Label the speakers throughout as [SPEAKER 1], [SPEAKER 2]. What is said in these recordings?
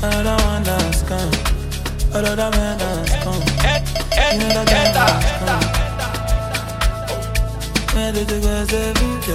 [SPEAKER 1] Another one that's come. Another man that's come. You know that that's come. Where did you go, say,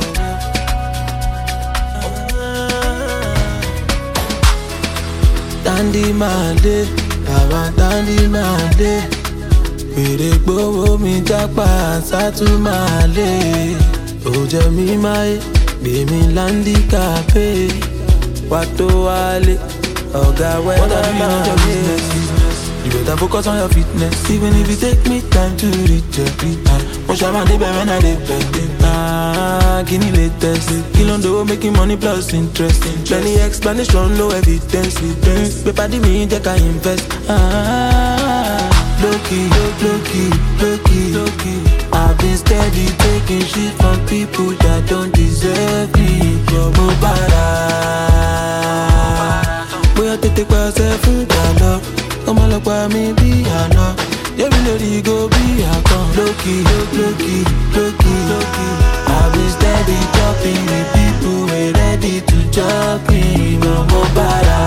[SPEAKER 1] Dandy Mande, Baba Dandy Mande. Fèrè gbówó mi jápa sátúmàlè. Ó jẹ́ mi máyé, gbé mi láńdíkàpé. Wá tó wálé, ọ̀gá wẹ́dà máa lé. You better focus on your fitness, even if it take me time to reach it. Mo ṣàmà débẹ̀ when I dey bẹ̀. Kí ni latest? Kí ló ń dowó making money plus interest? Plenty explanation, no evidence. Pépà dí mi jẹ́ ká invest. Low-key, low-key. I've been steady taking shit from people that don't deserve me. Mo bára. Bóyá tètè pàṣẹ fún ìdáná. Ọmọ ọlọ́pàá mi bí àná. Yẹ́mi lórí go bí àkàn. Low-key. I've been steady talking with people who are ready to chop me. Mo bára.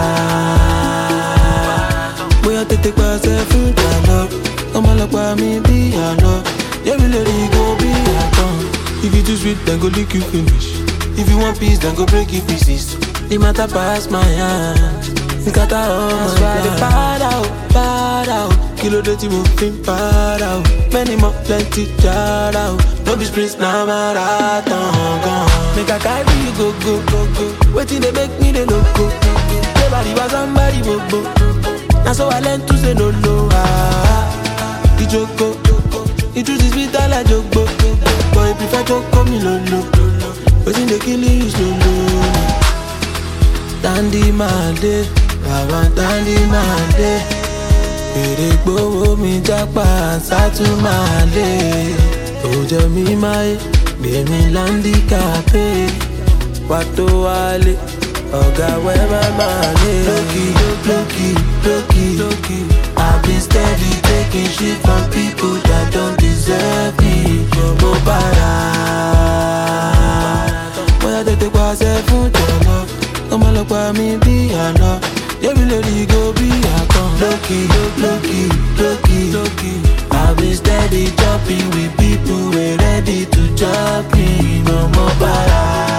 [SPEAKER 1] Bóyá tètè pàṣẹ fún ìdáná. Ọmọ ọlọ́pàá mi bí àná. Yẹ́mi lórí go bí àkàn. If you too sweet, then go lick you finish. If you want peace, then go break it pieces. The matter pass my hand. Nkata all my life. Bad out. Kilo de ti mo fin para out. Many more plenty jar out. No be sprints na marathon gone. Make I carry you go. Waiting they make me the loco. Everybody was somebody bobo. Now so I learn to say no. The joko. The truth is bitter like jogbo. But if you prefer joko me lolo. Waiting they kill you slow. Dandy Mande, Baba Dandy Mande. Fèrè gbówó mi jápa sátúmàlè. Ó jẹ́ mi máyé, gbé mi láńdíkàpé. Wá tó wálé, ọ̀gá wẹ́bà máa lé. Low-key. I've been steady taking shit from people that don't deserve me. Mo bára. Bóyá tètè pàṣẹ fún ìdáná. Ọmọ ọlọ́pàá mi bí àná. Yẹ́mi lórí go bí àkàn. Low-key. I've been steady jumping with people who are ready to chop me. Mo bára.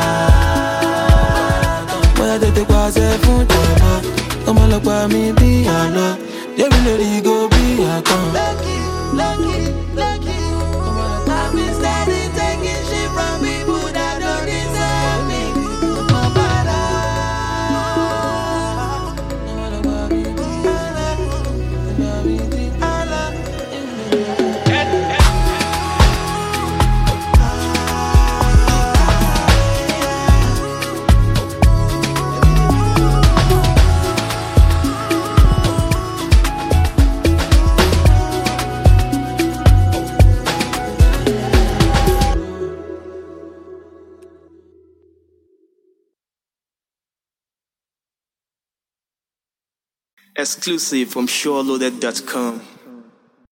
[SPEAKER 1] Bóyá tètè pàṣẹ fún ìdáná. Ọmọ ọlọ́pàá mi bí àná. Yẹ́mi lórí go bí àkàn. Low-key. I've been steady taking shit from people that don't deserve me. Mo bára.
[SPEAKER 2] Exclusive from SureLoaded.com.